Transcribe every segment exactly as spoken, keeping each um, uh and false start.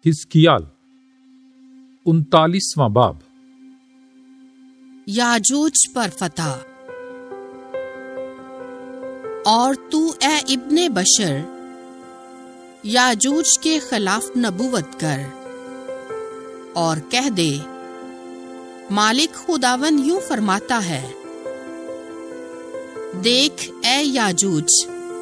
حزقیال انتالیسواں باب۔ یاجوج پر فتح۔ اور تو اے ابن بشر یاجوج کے خلاف نبوت کر اور کہہ دے، مالک خداوند یوں فرماتا ہے، دیکھ اے یاجوج،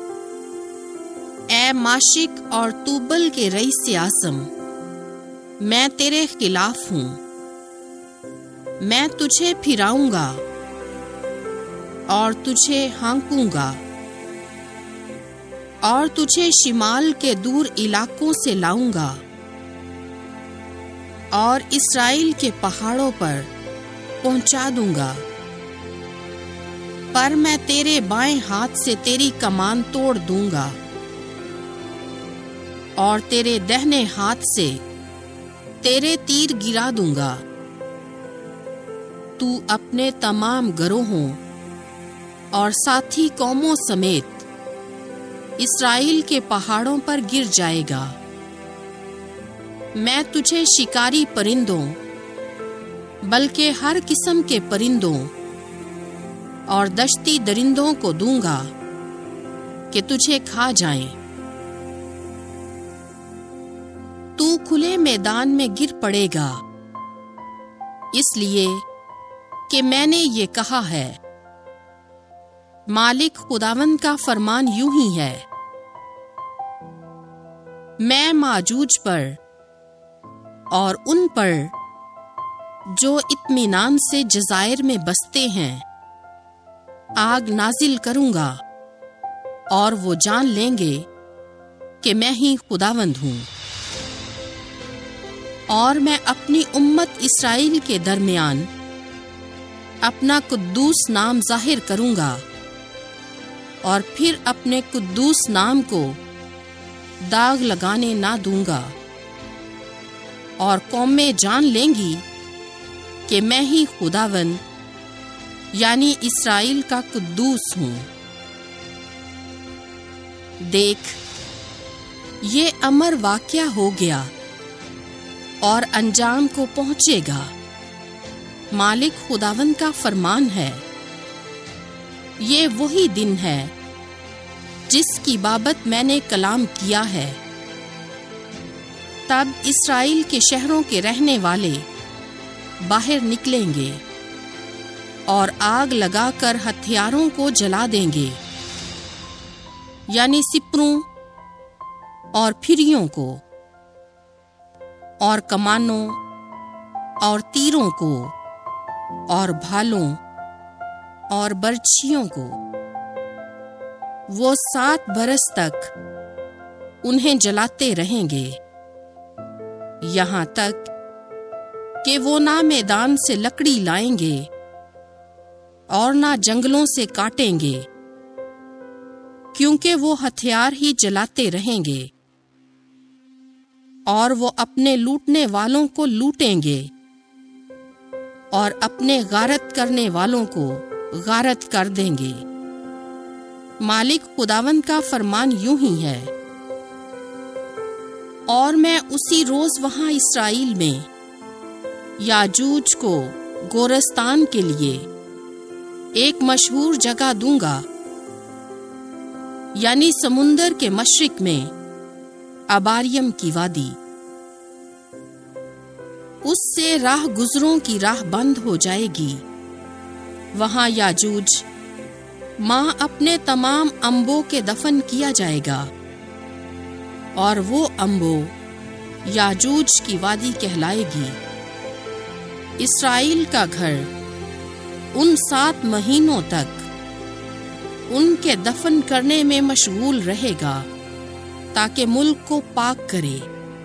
اے ماشک اور توبل کے رئیس اعظم، میں تیرے خلاف ہوں، میں تجھے پھراؤں گا اور تجھے ہانکوں گا اور تجھے شمال کے دور علاقوں سے لاؤں گا اور اسرائیل کے پہاڑوں پر پہنچا دوں گا، پر میں تیرے بائیں ہاتھ سے تیری کمان توڑ دوں گا اور تیرے دہنے ہاتھ سے تیرے تیر گرا دوں گا۔ تو اپنے تمام گروہوں اور ساتھی قوموں سمیت اسرائیل کے پہاڑوں پر گر جائے گا۔ میں تجھے شکاری پرندوں بلکہ ہر قسم کے پرندوں اور دشتی درندوں کو دوں گا کہ تجھے کھا جائیں۔ تو کھلے میدان میں گر پڑے گا، اس لیے کہ میں نے یہ کہا ہے۔ مالک خداوند کا فرمان یوں ہی ہے، میں ماجوج پر اور ان پر جو اطمینان سے جزائر میں بستے ہیں آگ نازل کروں گا، اور وہ جان لیں گے کہ میں ہی خداوند ہوں۔ اور میں اپنی امت اسرائیل کے درمیان اپنا قدوس نام ظاہر کروں گا، اور پھر اپنے قدوس نام کو داغ لگانے نہ دوں گا، اور قومیں جان لیں گی کہ میں ہی خداوند یعنی اسرائیل کا قدوس ہوں۔ دیکھ، یہ امر واقعہ ہو گیا اور انجام کو پہنچے گا، مالک خداوند کا فرمان ہے۔ یہ وہی دن ہے جس کی بابت میں نے کلام کیا ہے۔ تب اسرائیل کے شہروں کے رہنے والے باہر نکلیں گے اور آگ لگا کر ہتھیاروں کو جلا دیں گے، یعنی سپروں اور پھریوں کو اور کمانوں اور تیروں کو اور بھالوں اور برچھیوں کو۔ وہ سات برس تک انہیں جلاتے رہیں گے، یہاں تک کہ وہ نہ میدان سے لکڑی لائیں گے اور نہ جنگلوں سے کاٹیں گے، کیونکہ وہ ہتھیار ہی جلاتے رہیں گے، اور وہ اپنے لوٹنے والوں کو لوٹیں گے اور اپنے غارت کرنے والوں کو غارت کر دیں گے۔ مالک خداوند کا فرمان یوں ہی ہے۔ اور میں اسی روز وہاں اسرائیل میں یاجوج کو گورستان کے لیے ایک مشہور جگہ دوں گا، یعنی سمندر کے مشرق میں اباریم کی وادی۔ اس سے راہ گزروں کی راہ بند ہو جائے گی۔ وہاں یاجوج ماں اپنے تمام انبوں کے دفن کیا جائے گا، اور وہ انبو یاجوج کی وادی کہلائے گی۔ اسرائیل کا گھر ان سات مہینوں تک ان کے دفن کرنے میں مشغول رہے گا تاکہ ملک کو پاک کرے۔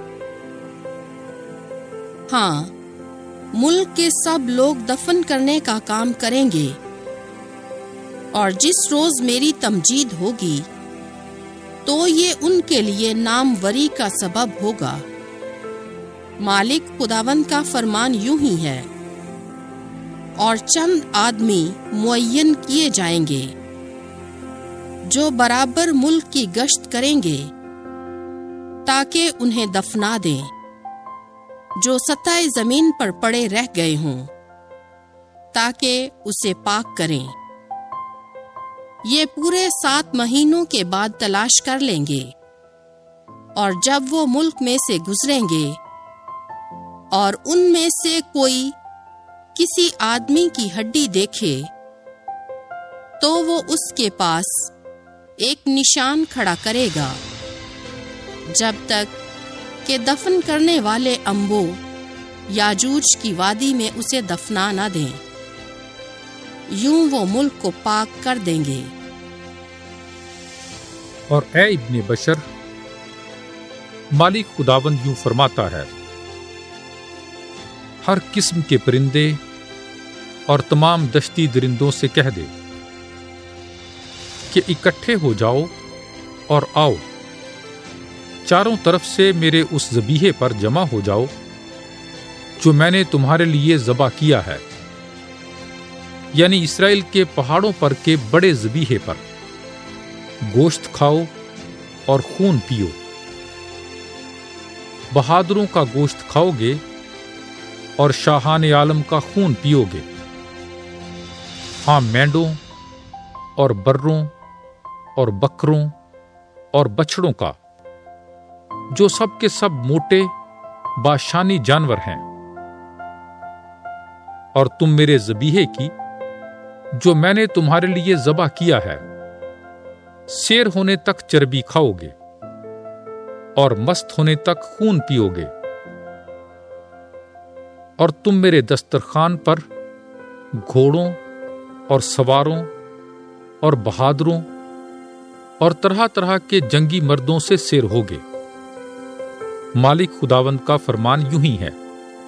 ہاں، ملک کے سب لوگ دفن کرنے کا کام کریں گے، اور جس روز میری تمجید ہوگی تو یہ ان کے لیے ناموری کا سبب ہوگا۔ مالک خداوند کا فرمان یوں ہی ہے۔ اور چند آدمی معین کیے جائیں گے جو برابر ملک کی گشت کریں گے تاکہ انہیں دفنا دیں، جو سطح زمین پر پڑے رہ گئے ہوں، تاکہ اسے پاک کریں۔ یہ پورے سات مہینوں کے بعد تلاش کر لیں گے، اور جب وہ ملک میں سے گزریں گے اور ان میں سے کوئی کسی آدمی کی ہڈی دیکھے تو وہ اس کے پاس ایک نشان کھڑا کرے گا، جب تک کہ دفن کرنے والے انبو یاجوج کی وادی میں اسے دفنا نہ دیں، یوں وہ ملک کو پاک کر دیں گے۔ اور اے ابن بشر، مالک خداوند یوں فرماتا ہے، ہر قسم کے پرندے اور تمام دشتی درندوں سے کہہ دے کہ اکٹھے ہو جاؤ اور آؤ، چاروں طرف سے میرے اس ذبیحے پر جمع ہو جاؤ جو میں نے تمہارے لیے ذبح کیا ہے، یعنی اسرائیل کے پہاڑوں پر کے بڑے ذبیحے پر۔ گوشت کھاؤ اور خون پیو۔ بہادروں کا گوشت کھاؤ گے اور شاہان عالم کا خون پیو گے، ہاں مینڈوں اور بروں اور بکروں اور بچڑوں کا، جو سب کے سب موٹے باشانی جانور ہیں۔ اور تم میرے ذبیحے کی جو میں نے تمہارے لیے ذبح کیا ہے، سیر ہونے تک چربی کھاؤ گے اور مست ہونے تک خون پیو گے۔ اور تم میرے دسترخوان پر گھوڑوں اور سواروں اور بہادروں اور طرح طرح کے جنگی مردوں سے سیر ہوگے۔ مالک خداوند کا فرمان یوں ہی ہے،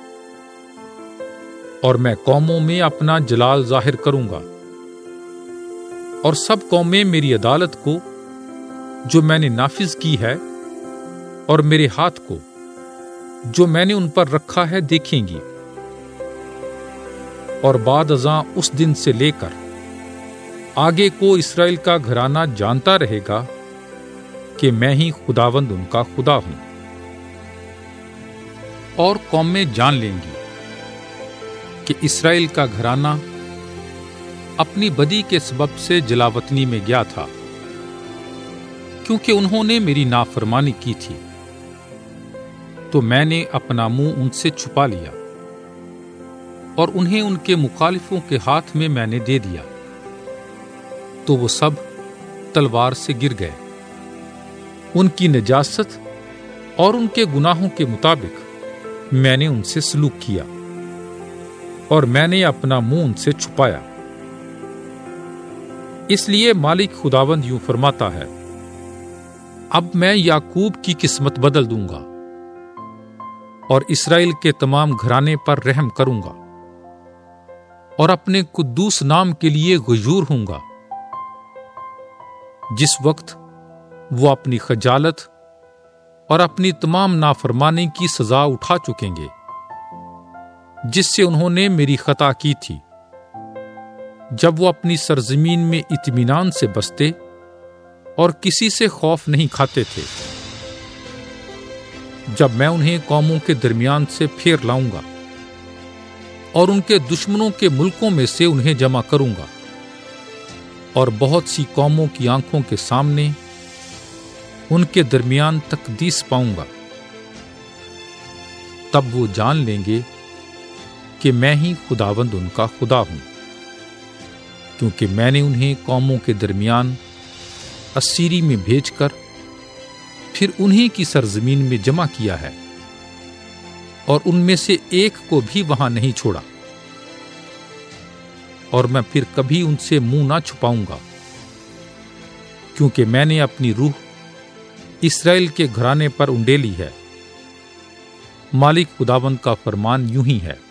اور میں قوموں میں اپنا جلال ظاہر کروں گا، اور سب قومیں میری عدالت کو جو میں نے نافذ کی ہے اور میرے ہاتھ کو جو میں نے ان پر رکھا ہے دیکھیں گی۔ اور بعد ازاں اس دن سے لے کر آگے کو اسرائیل کا گھرانہ جانتا رہے گا کہ میں ہی خداوند ان کا خدا ہوں۔ اور قومیں جان لیں گی کہ اسرائیل کا گھرانہ اپنی بدی کے سبب سے جلاوطنی میں گیا تھا، کیونکہ انہوں نے میری نافرمانی کی تھی، تو میں نے اپنا منہ ان سے چھپا لیا اور انہیں ان کے مخالفوں کے ہاتھ میں میں نے دے دیا، تو وہ سب تلوار سے گر گئے۔ ان کی نجاست اور ان کے گناہوں کے مطابق میں نے ان سے سلوک کیا، اور میں نے اپنا منہ ان سے چھپایا۔ اس لیے مالک خداوند یوں فرماتا ہے، اب میں یعقوب کی قسمت بدل دوں گا اور اسرائیل کے تمام گھرانے پر رحم کروں گا، اور اپنے قدوس نام کے لیے غیور ہوں گا۔ جس وقت وہ اپنی خجالت اور اپنی تمام نافرمانی کی سزا اٹھا چکیں گے جس سے انہوں نے میری خطا کی تھی، جب وہ اپنی سرزمین میں اطمینان سے بستے اور کسی سے خوف نہیں کھاتے تھے، جب میں انہیں قوموں کے درمیان سے پھیر لاؤں گا اور ان کے دشمنوں کے ملکوں میں سے انہیں جمع کروں گا، اور بہت سی قوموں کی آنکھوں کے سامنے ان کے درمیان تقدیس پاؤں گا۔ تب وہ جان لیں گے کہ میں ہی خداوند ان کا خدا ہوں، کیونکہ میں نے انہیں قوموں کے درمیان اسیری میں بھیج کر پھر انہیں کی سرزمین میں جمع کیا ہے، اور ان میں سے ایک کو بھی وہاں نہیں چھوڑا، اور میں پھر کبھی ان سے منہ نہ چھپاؤں گا، کیونکہ میں نے اپنی روح اسرائیل کے گھرانے پر انڈیلی ہے۔ مالک خداوند کا فرمان یوں ہی ہے۔